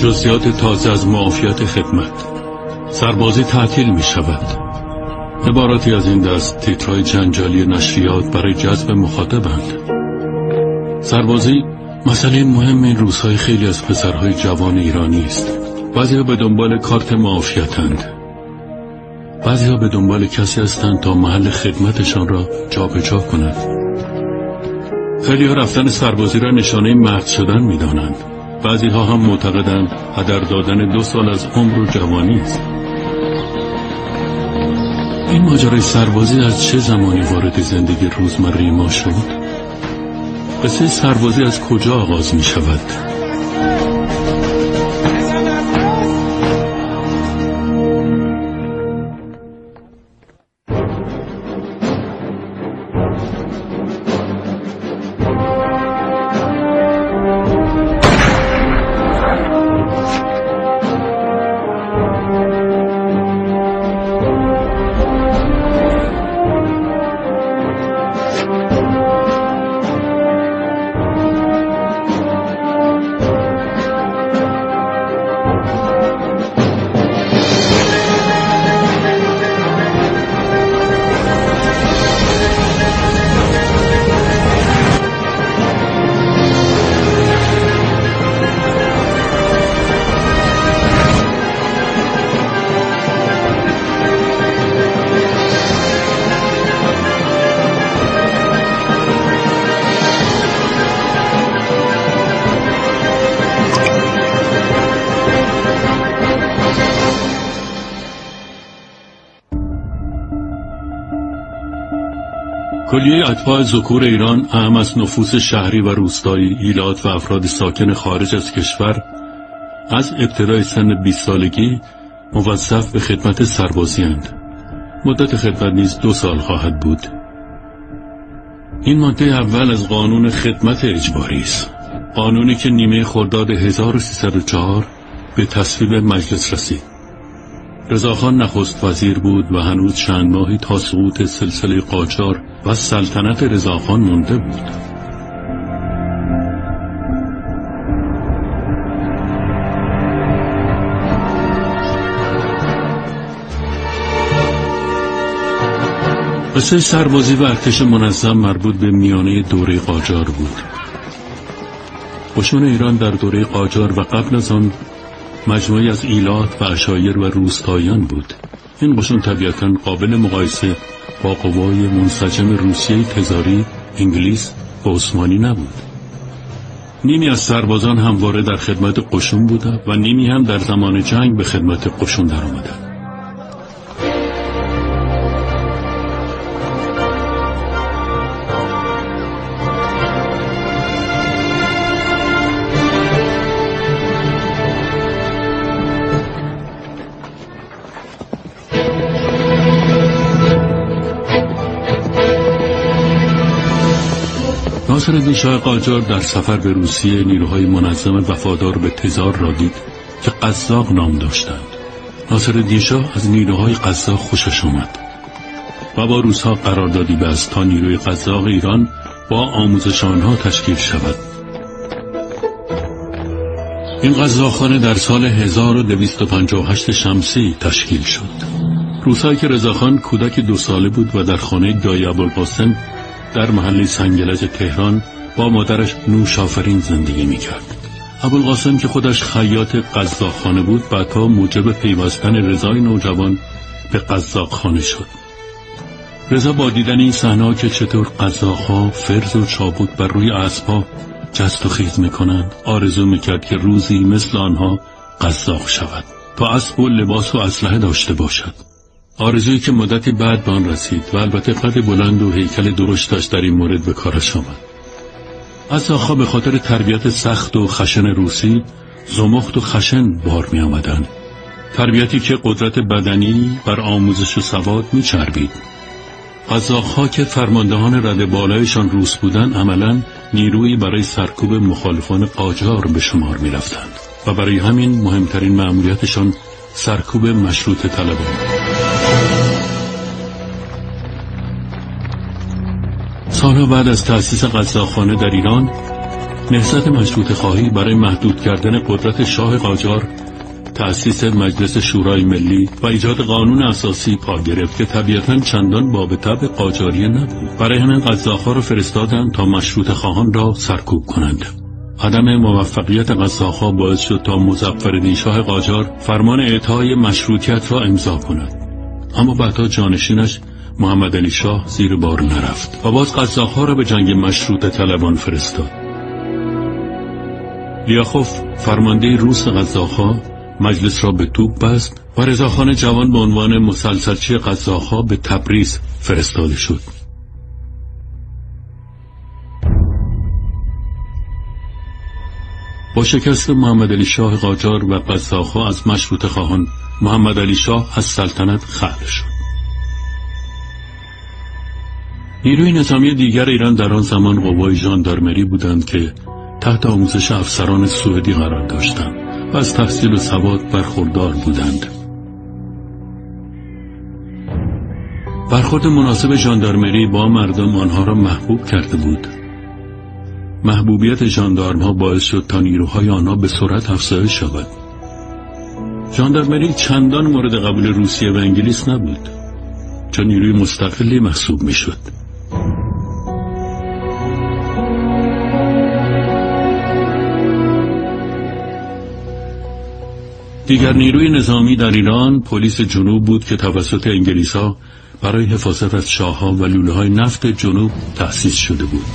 جزئیات تازه از معافیت خدمت. سربازی تعطیل می شود. عباراتی از این دست تیترهای جنجالی نشریات برای جذب مخاطبند. سربازی مسئله مهم این روزهای خیلی از پسرهای جوان ایرانی است. بعضی‌ها به دنبال کارت معافیتند، بعضی‌ها به دنبال کسی هستند تا محل خدمتشان را جابجا کنند. خیلی‌ها رفتن سربازی را نشانه مرد شدن می‌دانند. بعضی‌ها هم معتقدند هدر دادن 2 سال از عمر و جوانی است. این ماجرای سربازی از چه زمانی وارد زندگی روزمره ما شد؟ قصه سربازی از کجا آغاز می‌شود؟ کلیه اتباع ذکور ایران، اعم از نفوس شهری و روستایی، ایلات و افراد ساکن خارج از کشور، از ابتدای سن 20 سالگی موظف به خدمت سربازی اند. مدت خدمت نیز 2 سال خواهد بود. این ماده اول از قانون خدمت اجباری است، قانونی که نیمه خرداد 1304 به تصویب مجلس رسید. رضاخان نخست وزیر بود و هنوز چند ماهی تا سقوط سلسله قاجار و سلطنت رضاخان مانده بود. قصه سربازی و ارتش منظم مربوط به میانه دوره قاجار بود. قشون ایران در دوره قاجار و قبل از آن مجموعی از ایلات و عشایر و روستاییان بود. این قشون طبیعتاً قابل مقایسه با قوای منسجم روسیه تزاری، انگلیس و عثمانی نبود. نیمی از سربازان همواره در خدمت قشون بودند و نیمی هم در زمان جنگ به خدمت قشون در آمدند. ناصرالدین شاه قاجار در سفر به روسیه نیروهای منظم وفادار به تزار را دید که قزاق نام داشتند. ناصرالدین شاه از نیروهای قزاق خوشش آمد و با روس‌ها قراردادی بست تا نیروی قزاق ایران با آموزش آنها تشکیل شود. این قزاقخانه در سال 1258 شمسی تشکیل شد. روس‌هایی که رضاخان کودک 2 ساله بود و در خانه دایی ابوالقاسم در محله سنگلج تهران با مادرش نوشافرین زندگی میکرد. ابوالقاسم که خودش خیاط قزاقخانه بود، بعدها موجب پیوستن رضای نوجوان به قزاقخانه شد. رضا با دیدن این صحنه که چطور قزاق‌ها فرز و چابک بر روی اسب‌ها جست و خیز میکنند، آرزو میکرد که روزی مثل آنها قزاق شود، تا اسب و لباس و اسلحه داشته باشد. آرزویی که مدتی بعد به آن رسید و البته قد بلند و هیکل درشتش در این مورد به کارش آمد. قزاق‌ها به خاطر تربیت سخت و خشن روسی زمخت و خشن بار می آمدند. تربیتی که قدرت بدنی بر آموزش و سواد می چربید. قزاق‌ها که فرماندهان رده بالایشان روس بودند، عملاً نیرویی برای سرکوب مخالفان قاجار به شمار می رفتند و برای همین مهمترین مأموریتشان سرکوب مشروطه طلبان. سالها بعد از تأسیس قزاقخانه در ایران، نهضت مشروطه خواهی برای محدود کردن قدرت شاه قاجار، تأسیس مجلس شورای ملی و ایجاد قانون اساسی پا گرفت که طبیعتاً چندان باب طبع قاجاریه نبود. برای همین قزاق‌ها را فرستادند تا مشروطه خواهان را سرکوب کنند. عدم موفقیت قزاق‌ها باعث شد تا مظفرالدین شاه قاجار فرمان اعطای مشروطیت را امضا کند، اما بعدها جانشینش محمد علی شاه زیر بار نرفت و باز قزاق‌ها را به جنگ مشروطه طلبان فرستاد. لیاخوف فرمانده روس قزاق‌ها مجلس را به توپ بست و رضاخان جوان به عنوان مسلسلچی قزاق‌ها به تبریز فرستاده شد. با شکست محمد علی شاه قاجار و قزاق‌ها از مشروطه خواهان، محمد علی شاه از سلطنت خلع شد. نیروی نظامی دیگر ایران در آن زمان قوای ژاندارمری بودند که تحت آموزش افسران سوئدی قرار داشتند و از تحصیل و سواد برخوردار بودند. برخورد مناسب ژاندارمری با مردم آنها را محبوب کرده بود. محبوبیت ژاندارم‌ها باعث شد تا نیروهای آنها به سرعت افزایش شود. ژاندارمری چندان مورد قبول روسیه و انگلیس نبود، چون نیروی مستقلی محسوب می‌شد. دیگر نیروی نظامی در ایران پلیس جنوب بود که توسط انگلیس‌ها برای حفاظت از چاه‌ها و لوله‌های نفت جنوب تأسیس شده بود.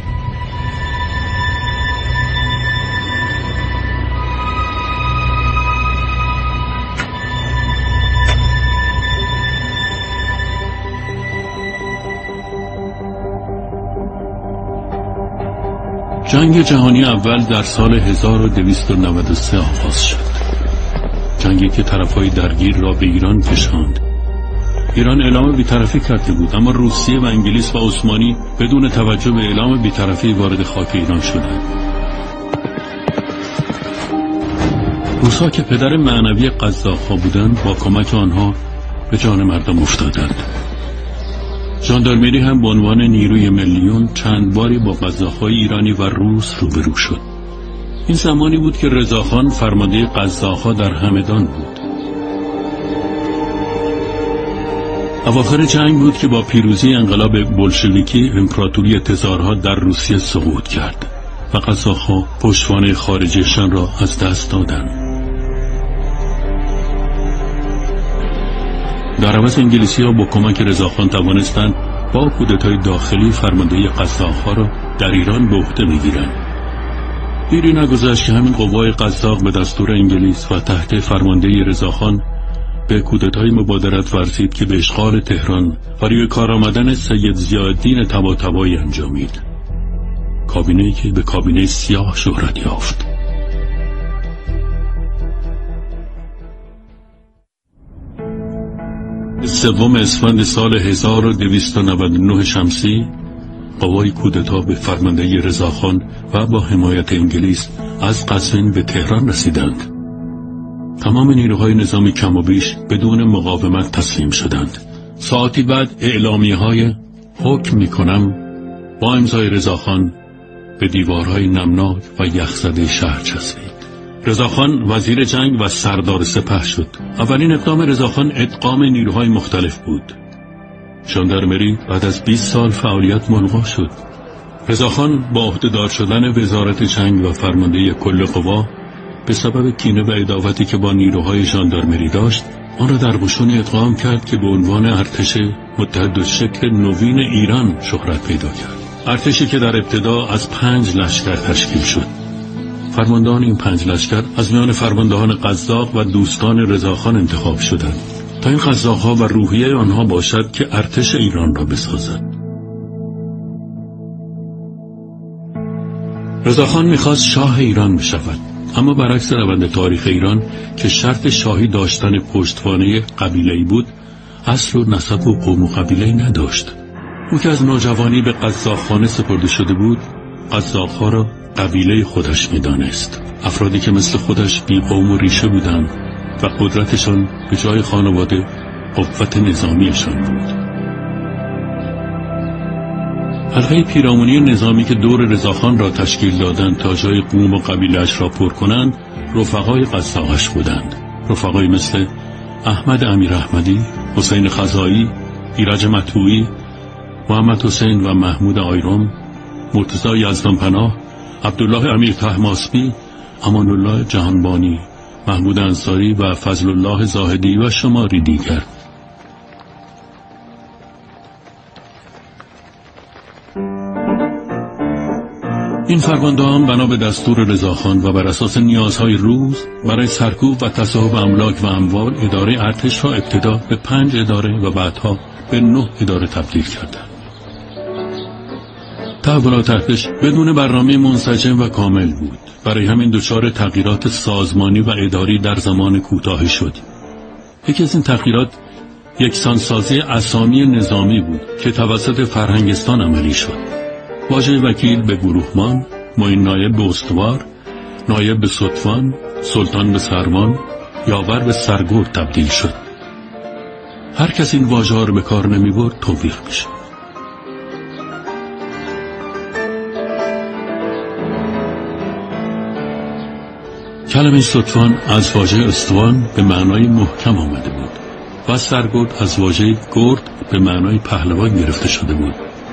جنگ جهانی اول در سال 1293 آغاز شد. جنگی که طرفهای درگیر را به ایران کشاند. ایران اعلام بی‌طرفی کرده بود، اما روسیه و انگلیس و عثمانی بدون توجه به اعلام بی‌طرفی وارد خاک ایران شدند. روس‌ها که پدر معنوی قزاق‌ها بودند، با کمک آنها به جان مردم افتادند. ژاندارمری هم به عنوان نیروی میلیون چند باری با قزاق‌های ایرانی و روس روبرو شد. این زمانی بود که رضاخان فرمانده قزاق‌ها در همدان بود. اواخر جنگ بود که با پیروزی انقلاب بولشویکی امپراتوری تزارها در روسیه سقوط کرد و قزاق‌ها پشتوانه خارجیشان را از دست دادند. در عوض انگلیسی‌ها با کمک رضاخان توانستند با کودتای داخلی فرمانده قزاق‌ها را در ایران به عهده بگیرند. دیری نگذشت که همین قوای قزاق به دستور انگلیس و تحت فرمانده رضاخان به کودتای مبادرت ورزید که به اشغال تهران و روی کار آمدن سید ضیاءالدین طباطبایی انجامید. کابینه‌ای که به کابینه سیاه شهرت یافت. سوم اسفند سال 1299 شمسی قوای کودتا به فرماندهی رضاخان و با حمایت انگلیس از قزوین به تهران رسیدند. تمام نیروهای نظامی کم و بیش بدون مقاومت تسلیم شدند. ساعتی بعد اعلامیه‌های حکم می‌کنم با امضای رضاخان به دیوارهای نمناک و یخزده شهر چسبید. رضاخان وزیر جنگ و سردار سپه شد. اولین اقدام رضاخان ادغام نیروهای مختلف بود. ژاندارمری بعد از 20 سال فعالیت ملغا شد. رضاخان با عهده‌دار شدن وزارت جنگ و فرمانده کل قوا به سبب کینه و عداوتی که با نیروهای ژاندارمری داشت، آن را در قشون ادغام کرد که به عنوان ارتش متحدالشکل نوین ایران شهرت پیدا کرد. ارتشی که در ابتدا از 5 لشکر تشکیل شد. فرماندهان این 5 لشکر از میان فرماندهان قزاق و دوستان رضاخان انتخاب شدند تا این قزاق‌ها و روحیه آنها باشد که ارتش ایران را بسازد. رضاخان می‌خواست شاه ایران بشود، اما برعکس روند تاریخ ایران که شرط شاهی داشتن پشتوانه قبیله‌ای بود، اصل و نسب و قوم و قبیله‌ای نداشت. او که از نوجوانی به قزاقخانه سپرده شده بود، قزاق‌ها را قبیله خودش می‌دانست. افرادی که مثل خودش بی قوم و ریشه بودند و قدرتشان به جای خانواده قوت نظامیشان بود. حلقه پیرامونی نظامی که دور رضاخان را تشکیل دادند تا جای قوم و قبیله‌اش را پر کنند رفقای قزاقش بودند. رفقای مثل احمد امیر احمدی، حسین خزایی، ایرج مطبوعی، محمد حسین و محمود آیرم، مرتضی یزدانپناه، عبدالله امیر طهماسبی، امان الله جهانبانی، محمود انصاری و فضل الله زاهدی و شماری دیگر. این فرماندهان بنا به دستور رضاخان و بر اساس نیازهای روز برای سرکوب و تصاحب املاک و اموال اداره ارتش را ابتدا به 5 اداره و بعدها به 9 اداره تبدیل کردند. تحولات ارتش بدون برنامه منسجم و کامل بود. برای همین دچار تغییرات سازمانی و اداری در زمان کوتاهی شد. یکی از این تغییرات یکسانسازی اسامی نظامی بود که توسط فرهنگستان عملی شد. واژه وکیل به گروهمان، معین نایب به استوار، نایب به ستوان، سلطان به سروان، یاور به سرگرد تبدیل شد. هر کس این واژه‌ها رو به کار نمی‌برد توبیخ می‌شد. کلمه ستوان از واژه استوان به معنای محکم آمده بود و سرگرد از واژه گرد به معنای پهلوان گرفته شده بود.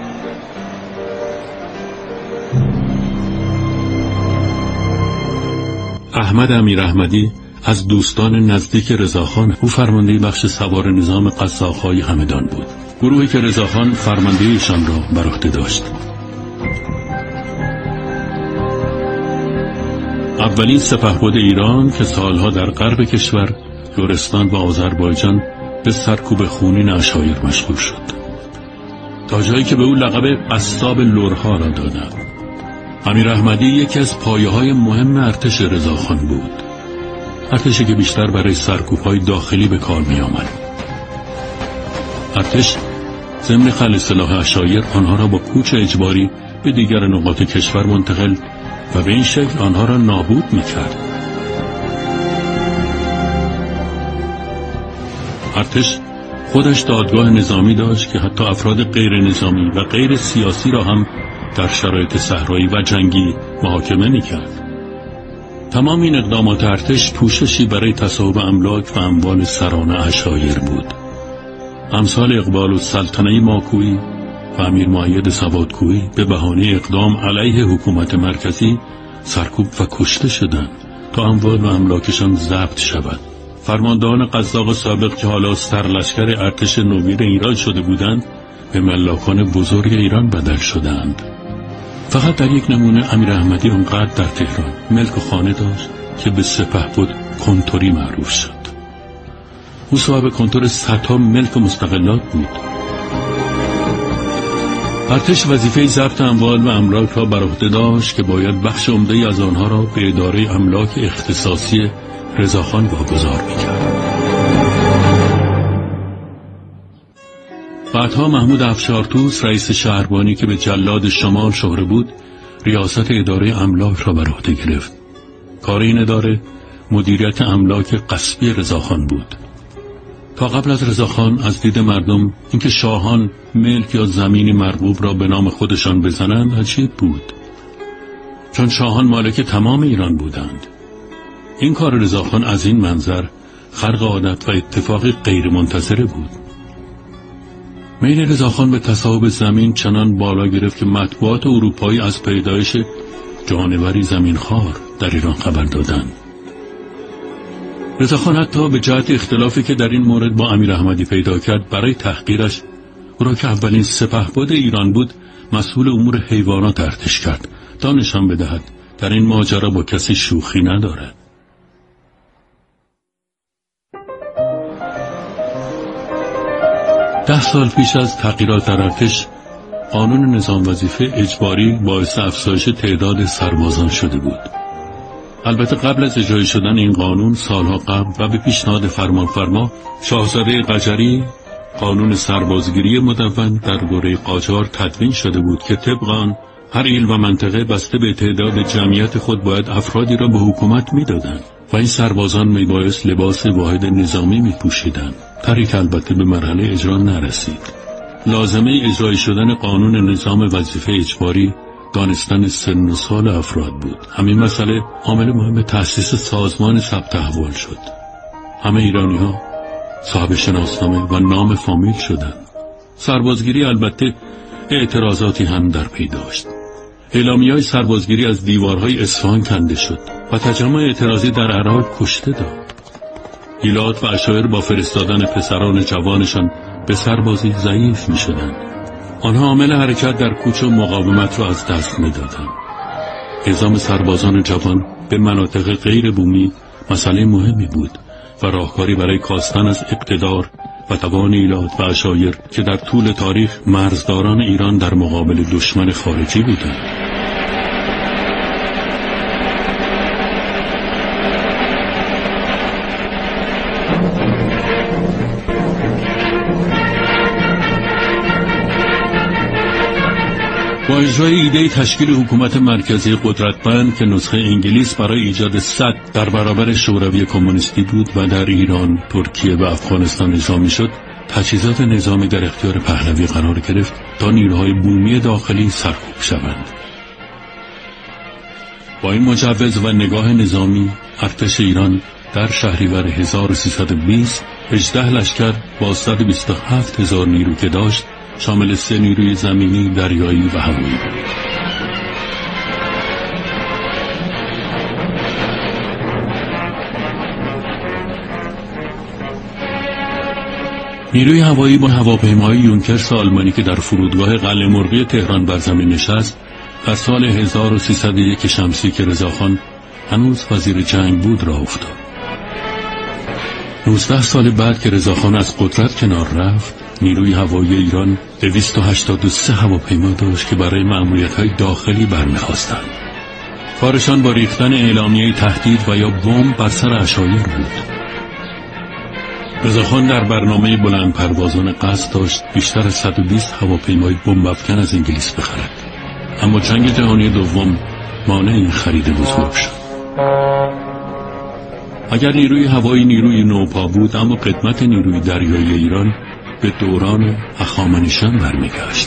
احمد امیر احمدی از دوستان نزدیک رضاخان، او فرمانده بخش سوار نظام قزاق‌های همدان بود، گروهی که رضاخان فرمانده ایشان را بر عهده داشت. اولین سپهبد ایران که سالها در غرب کشور، لرستان و آذربایجان به سرکوب خونین عشایر مشغول شد، تا جایی که به او لقب قصاب لرها را دادند. امیر احمدی یکی از پایه‌های مهم ارتش رضاخان بود، ارتشی که بیشتر برای سرکوب‌های داخلی به کار می‌آمد. ارتش ضمن خلع سلاح عشایر آنها را با کوچ اجباری به دیگر نقاط کشور منتقل و به این شکل آنها را نابود می‌کرد. ارتش خودش دادگاه نظامی داشت که حتی افراد غیر نظامی و غیر سیاسی را هم در شرایط صحرایی و جنگی محاکمه می‌کرد. تمام این اقدامات ارتش پوششی برای تصاحب املاک و اموال سران عشایر بود. امثال اقبال السلطنه ماکویی و امیر مؤید سوادکویی به بهانه اقدام علیه حکومت مرکزی سرکوب و کشته شدند تا اموال و املاکشان ضبط شود. فرماندهان قزاق سابق که حالا سرلشکر ارتش نوین ایران شده بودند به ملاکان بزرگ ایران بدل شدند. فقط در یک نمونه امیر احمدی اونقدر در تهران ملک و خانه داشت که به سپهبد کنتوری معروف شد. او صاحب کنتور صدها ملک و مستقلات بود. ارتش وظیفه ضبط اموال و املاک را بر عهده داشت که باید بخش عمده‌ای از آنها را به اداره املاک اختصاصی رضاخان واگذار می‌کرد. بعدها محمود افشارتوس رئیس شهربانی که به جلاد شمال شهره بود ریاست اداره املاک را بر عهده گرفت. کار این اداره مدیریت املاک غصبی رضاخان بود. تا قبل از رضاخان از دید مردم اینکه شاهان ملک یا زمینی مرغوب را به نام خودشان بزنند عجیب بود، چون شاهان مالک تمام ایران بودند. این کار رضاخان از این منظر خرق عادت و اتفاق غیر منتظره بود. میل رضاخان به تصاحب زمین چنان بالا گرفت که مطبوعات اروپایی از پیدایش جانوری زمینخوار در ایران خبر دادند. رضاخان حتی به جهت اختلافی که در این مورد با امیر احمدی پیدا کرد برای تحقیرش او را که اولین سپهبد ایران بود مسئول امور حیوانات ارتش کرد تا نشان بدهد در این ماجرا با کسی شوخی ندارد. ده سال پیش از تغییرات در ارتش قانون نظام وظیفه اجباری باعث افزایش تعداد سربازان شده بود. البته قبل از اجرایی شدن این قانون سالها قبل و به پیشنهاد فرمانفرما شاهزاده قجری قانون سربازگیری مدون در دوره قاجار تدوین شده بود که طبق آن هر ایل و منطقه بسته به تعداد جمعیت خود باید افرادی را به حکومت میدادند و این سربازان میبایست لباس واحد نظامی میپوشیدند. طریق البته به مرحله اجرا نرسید. لازمه اجرای شدن قانون نظام وظیفه اجباری دانستن سن و سال افراد بود. همین مسئله عامل مهم تأسیس سازمان ثبت احوال شد. همه ایرانی‌ها صاحب شناسنامه و نام فامیل شدند. سربازگیری البته اعتراضاتی هم در پی داشت. اعلامیه‌های سربازگیری از دیوارهای اصفهان کنده شد و تجمع اعتراضی در عراق کشته داد. ایلات و عشایر با فرستادن پسران جوانشان به سربازی ضعیف می شدند. آنها عامل حرکت در کوچه و مقاومت را از دست می دادند. اعزام سربازان جوان به مناطق غیر بومی مسئله مهمی بود و راهکاری برای کاستن از اقتدار و توان ایلات و عشایر که در طول تاریخ مرزداران ایران در مقابل دشمن خارجی بودند. با اجرای ایده تشکیل حکومت مرکزی قدرتمند که نسخه انگلیس برای ایجاد سد در برابر شوروی کمونیستی بود و در ایران، ترکیه و افغانستان اجرا می‌شد، تجهیزات نظامی در اختیار پهلوی قرار گرفت تا نیروهای بومی داخلی سرکوب شوند. با این مجوز و نگاه نظامی، ارتش ایران در شهریور 1320 18 لشکر با 127,000 نیرو که داشت، شامل 3 نیروی زمینی، دریایی و هوایی بود. نیروی هوایی با هواپیمای یونکرس آلمانی که در فرودگاه قلعه مرغی تهران بر زمین نشست، در سال 1301 شمسی که رضاخان هنوز وزیر جنگ بود راه افتاد. 19 سال بعد که رضاخان از قدرت کنار رفت، نیروی هوایی ایران 283 هواپیما داشت که برای مأموریت‌های داخلی برمی‌خواستند. کارشان با ریختن اعلامیه تهدید و یا بمب بر سر عشایر بود. رضاخان در برنامه بلند پروازان قصد داشت بیشتر از 120 هواپیمای بمب افکن از انگلیس بخرد، اما جنگ جهانی دوم مانع این خرید بزرگ شد. اگر نیروی هوایی نیروی نوپا بود، اما قدمت نیروی دریایی ایران به دوران هخامنشیان برمیگشت.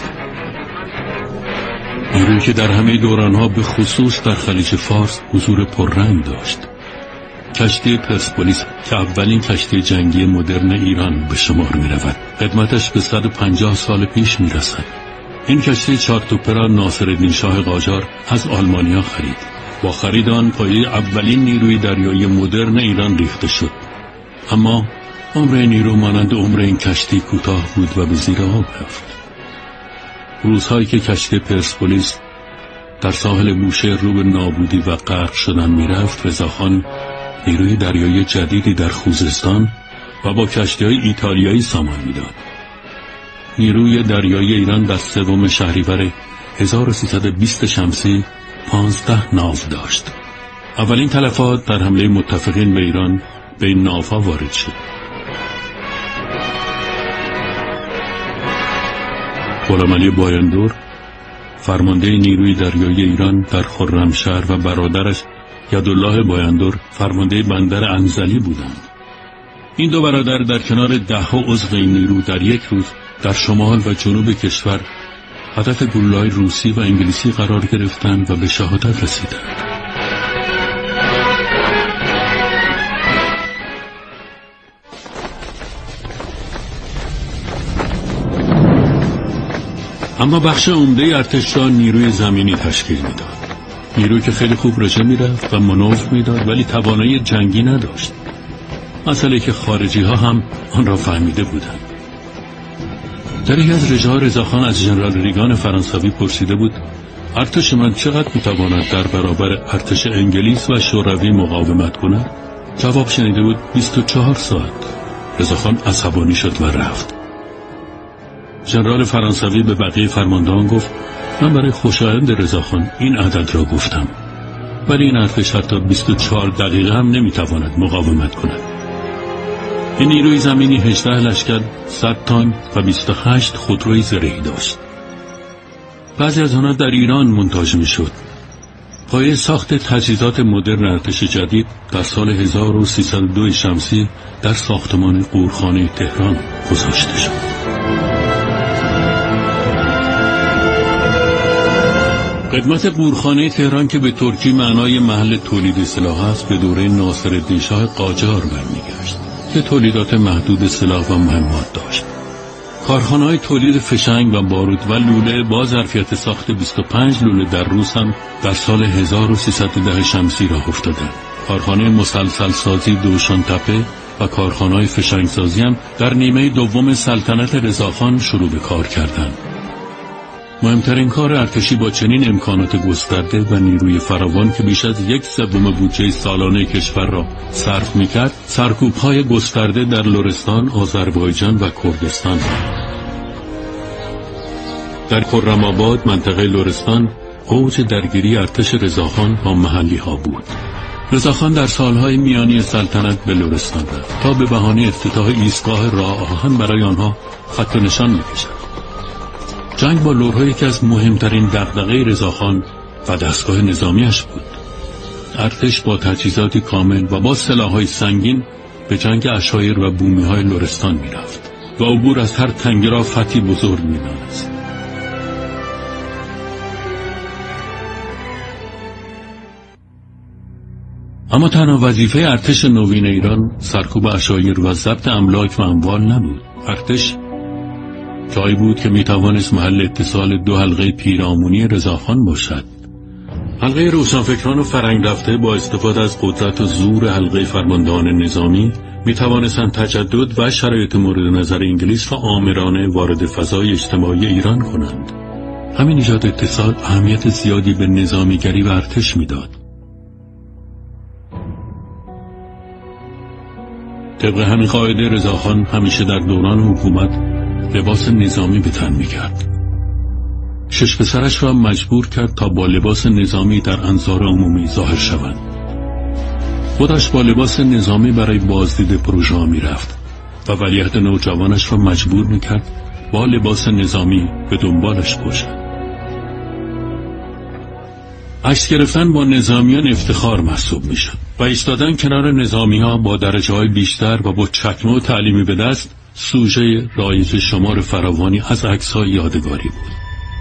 نیرویی که در همه دورانها به خصوص در خلیج فارس حضور پررنگ داشت. کشتی پرسپولیس که اولین کشتی جنگی مدرن ایران به شمار می رود. قدمتش به 150 سال پیش می رسد. این کشتی 4 توپه را ناصرالدین شاه قاجار از آلمانیا خرید. با خرید آن پایه اولین نیروی دریایی مدرن ایران ریخته شد. اما عمر نیرو مانند عمر این کشتی کوتاه بود و به زیر آب رفت. روزهایی که کشتی پرسپولیس در ساحل بوشهر رو به نابودی و غرق شدن می رفت، رضاخان نیروی دریایی جدیدی در خوزستان و با کشتی‌های ایتالیایی سامان می‌داد. نیروی دریایی ایران در 3 شهریور 1320 شمسی 15 ناو داشت. اولین تلفات در حمله متفقین به ایران به این ناوها وارد شد. غلام علی بایندور فرمانده نیروی دریایی ایران در خرمشهر و برادرش یدالله بایندور فرمانده بندر انزلی بودند. این دو برادر در کنار 10 عضو این نیرو در یک روز در شمال و جنوب کشور هدف گلوله‌های روسی و انگلیسی قرار گرفتند و به شهادت رسیدند. اما بخش عمده ارتش را نیروی زمینی تشکیل میداد. نیرویی که خیلی خوب رژه میرفت و مانور میداد ولی توانایی جنگی نداشت. مسئله که خارجی ها هم آن را فهمیده بودند. در یکی از رژه‌ها رضاخان از ژنرال ریگان فرانسوی پرسیده بود ارتش من چقدر میتواند در برابر ارتش انگلیس و شوروی مقاومت کند؟ جواب شنیده بود 24 ساعت. رضاخان عصبانی شد و رفت. ژنرال فرانسوی به بقیه فرماندهان گفت من برای خوشایند رضاخان این عدد را گفتم، ولی این ارتش حتی 24 دقیقه هم نمیتواند مقاومت کند. این نیروی زمینی 18 لشکر، 100 تانک و 28 خودروی زرهی داشت. بعضی از آنها در ایران مونتاژ میشد. پایه ساخت تجهیزات مدرن ارتش جدید در سال 1302 شمسی در ساختمان قورخانه تهران گذاشته شد. خدمت قورخانه تهران که به ترکی معنای محل تولید سلاح است به دوره ناصرالدین شاه قاجار برمیگشت که تولیدات محدود سلاح و مهمات داشت. کارخانه‌های تولید فشنگ و بارود و لوله با ظرفیت ساخت 25 لوله در روز هم در سال 1310 شمسی راه افتادند. کارخانه مسلسل سازی دوشان تپه و کارخانه‌های فشنگ سازی هم در نیمه دوم سلطنت رضاخان شروع به کار کردند. مهمترین کار ارتشی با چنین امکانات گسترده و نیروی فراوان که بیش از 1/3 بودجه سالانه کشور را صرف می‌کرد، سرکوب‌های گسترده در لرستان، آذربایجان و کردستان بود. در خرم‌آباد، منطقه لرستان، اوج درگیری ارتش رضاخان با محلی‌ها بود. رضاخان در سالهای میانی سلطنت به لرستان رفت تا به بهانه افتتاح ایستگاه راه آهن برای آنها خط و نشان بکشد. جنگ با لرها یکی از مهمترین دغدغه رضاخان و دستگاه نظامیش بود. ارتش با تجهیزاتی کامل و با سلاح‌های سنگین به جنگ عشایر و بومی‌های لرستان می‌رفت و عبور از هر تنگه را فتحی بزرگ می‌دانست. اما تنها وظیفه ارتش نوین ایران سرکوب عشایر و ضبط املاک و اموال نبود. ارتش جایی بود که میتوانست محل اتصال دو حلقه پیرامونی رضاخان باشد. حلقه روشنفکران و فرنگ رفته با استفاده از قدرت و زور حلقه فرماندهان نظامی میتوانستند تجدد و شرایط مورد نظر انگلیس را آمرانه وارد فضای اجتماعی ایران کنند. همین ایجاد اتصال اهمیت زیادی به نظامیگری و ارتش میداد. طبق همین قاعده رضاخان همیشه در دوران حکومت لباس نظامی به تن می‌کرد. 6 پسرش را مجبور کرد تا با لباس نظامی در انظار عمومی ظاهر شوند. خودش با لباس نظامی برای بازدید پروژه می‌رفت و ولیعهد نوجوانش را مجبور می‌کرد با لباس نظامی به دنبالش باشد. عکس گرفتن با نظامیان افتخار محسوب می‌شد و ایستادن کنار نظامی‌ها با درجه‌های بیشتر و با چکمه و تعلیمی به دست سوژه رایج شمار فراوانی از عکس‌های یادگاری بود.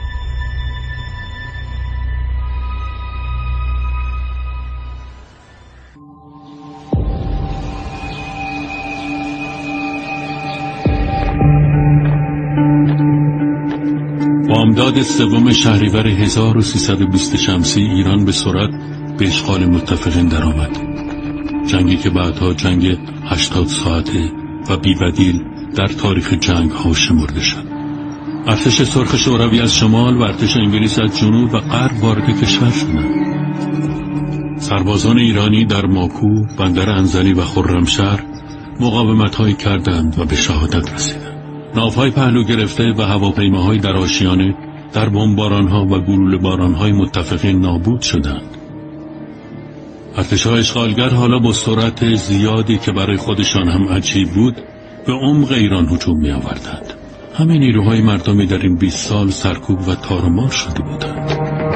بامداد 3 شهریور 1320 شمسی ایران به سرعت به اشغال متفقین درآمد. جنگی که بعدها جنگ 80 ساعته و بی‌بدیل در تاریخ جنگ ها شمرده شد. ارتش سرخ شوروی از شمال و ارتش انگلیس از جنوب و غرب وارد کشور شدند. سربازان ایرانی در ماکو، بندر انزلی و خرمشهر مقاومت‌هایی کردند و به شهادت رسیدند. ناوهای پهلو گرفته و هواپیماهای در آشیانه در بمباران‌ها و گلوله باران‌های متفقین نابود شدند. ارتش‌های اشغالگر حالا با سرعت زیادی که برای خودشان هم عجیب بود به عمق ایران هجوم می‌آوردند. همه نیروهای مردمی در این 20 سال سرکوب و تارمار شده بودند.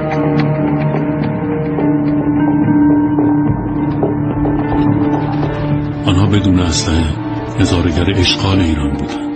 آنها بدون اسلحه نظاره‌گر اشغال ایران بودند.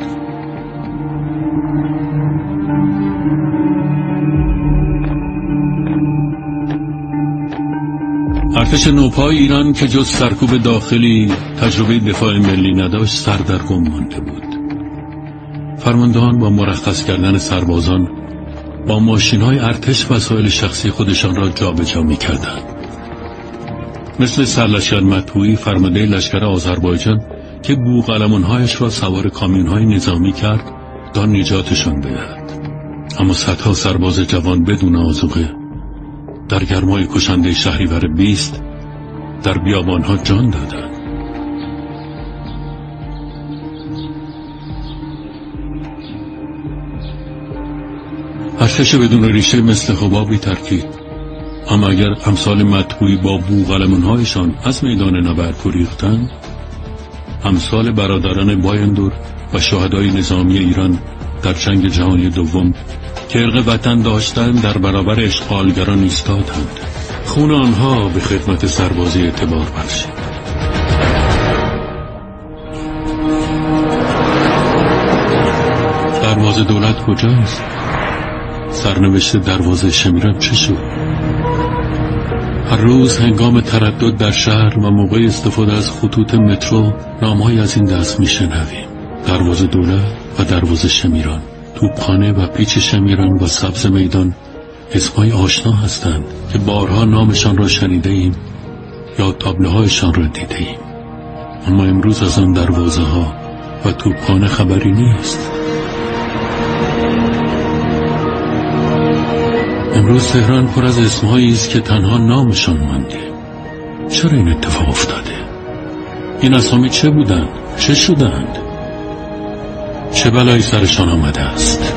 ارتش نوپای ایران که جز سرکوب داخلی تجربه دفاع ملی نداشت سردرگم مانده بود. فرماندهان با مرخص کردن سربازان با ماشین‌های ارتش وسایل شخصی خودشان را جابجا می‌کردند. مثل سرلشکر مطبوعی فرمانده لشکر آذربایجان که بوقلمون‌هایش را سوار کامیون‌های نظامی کرد تا نجاتشان بدهد. اما صدها سرباز جوان بدون آذوقه در گرمای کشنده شهریور 20 در بیابان‌ها جان دادند. ارتش بدون ریشه مثل حبابی ترکید. اما اگر امثال مطبوعی با بوقلمون‌هایشان از میدان نبرد گریختند، امثال برادران بایندور و شهدای نظامی ایران در جنگ جهانی دوم که ارق وطن داشتند در برابر اشغالگران ایستادند. خون آنها به خدمت سربازی اعتبار بخشید. سرباز دولت کجاست؟ سرنوشت دروازه شمیران چه شد؟ هر روز هنگام تردد در شهر و موقع استفاده از خطوط مترو نام‌های از این دست میشنویم: دروازه دولت و دروازه شمیران، توپخانه و پیچ شمیران و سبز میدان. اسمای آشنا هستند که بارها نامشان را شنیده ایم یا تابلوهایشان را دیده ایم، اما امروز از آن دروازه ها و توپخانه خبری نیست. امروز تهران پر از اسمهایی است که تنها نامشان مانده. چرا این اتفاق افتاده؟ این اسامی چه بودند؟ چه شدند؟ چه بلایی سرشان آمده است؟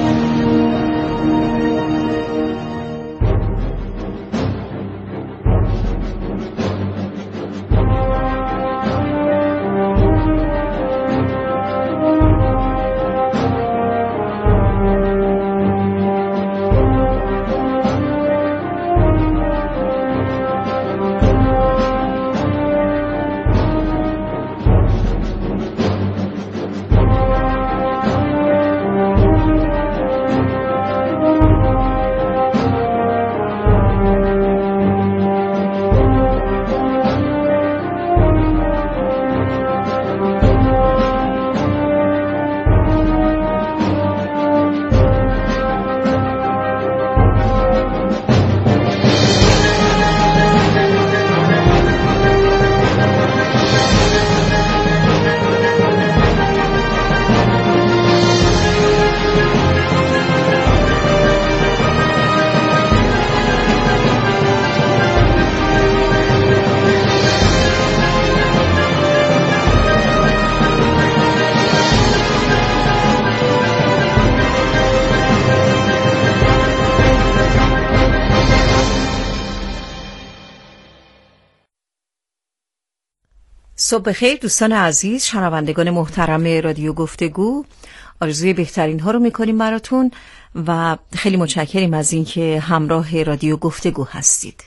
صبح بخیر دوستان عزیز، شنوندگان محترم رادیو گفتگو. آرزوی بهترین ها رو میکنیم براتون و خیلی متشکریم از اینکه همراه رادیو گفتگو هستید.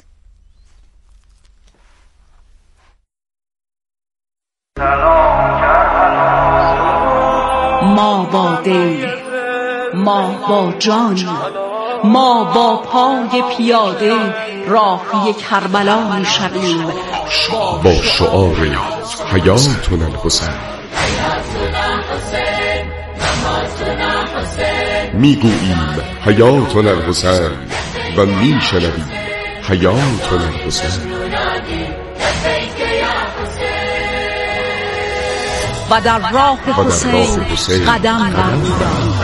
ما با دل، ما با جان، ما با پای پیاده راهی کربلا میشویم با شعار حیاتنا الحسین. میگوییم حیاتنا الحسین و میشنویم حیاتنا الحسین. و در راه حسین قدم برمی‌داریم.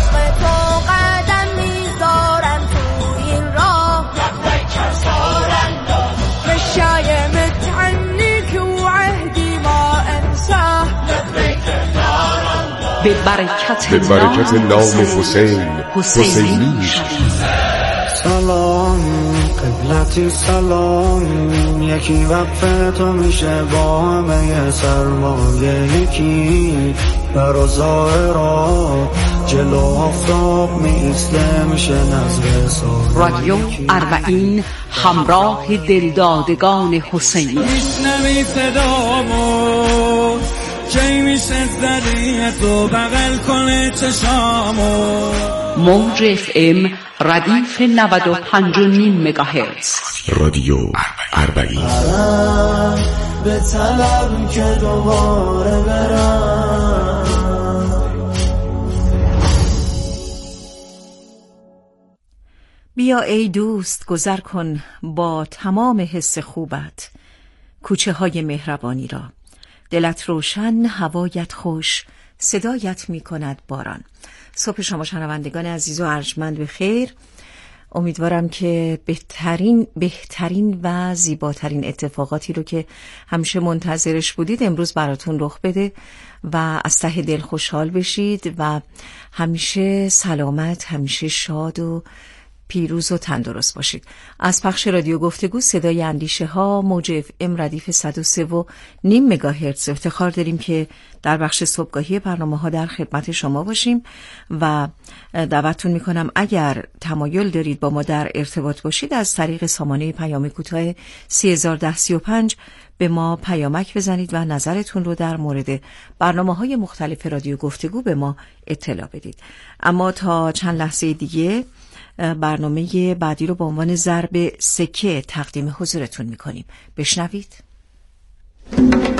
به برکت نام حسینی میشویم. سلام قبلتی سلام، یکی وقت تو میشه با همه سرمایه، یکی برا ظاهرا جلو آفتاب میسته میشه نظر سال. رادیو اربعین همراه دلدادگان حسینی. میشنوی صدامو چی میشه زدی تو بغل کنه چشامو. موج اف ام ردیف 95.5 مگاهرتز. رادیو اربعین. به طلب که دوباره برم. بیا ای دوست گذر کن با تمام حس خوبت کوچه های مهربانی را. دلت روشن، هوایت خوش، صدایت می کند باران. صبح شما شنوندگان عزیز و ارجمند به خیر. امیدوارم که بهترین و زیباترین اتفاقاتی رو که همیشه منتظرش بودید امروز براتون رخ بده و از ته دل خوشحال بشید و همیشه سلامت، همیشه شاد و پیروز و تندرست باشید. از پخش رادیو گفتگو صدای اندیشه ها موج اف ام ردیف 103.5 مگاهرتز افتخار داریم که در بخش صبحگاهی برنامه ها در خدمت شما باشیم و دعوتتون میکنم اگر تمایل دارید با ما در ارتباط باشید از طریق سامانه پیام کوتاه 301035 به ما پیامک بزنید و نظرتون رو در مورد برنامه‌های مختلف رادیو گفتگو به ما اطلاع بدید. اما تا چند لحظه دیگه برنامه بعدی رو با عنوان ضرب سکه تقدیم حضورتون میکنیم. بشنوید.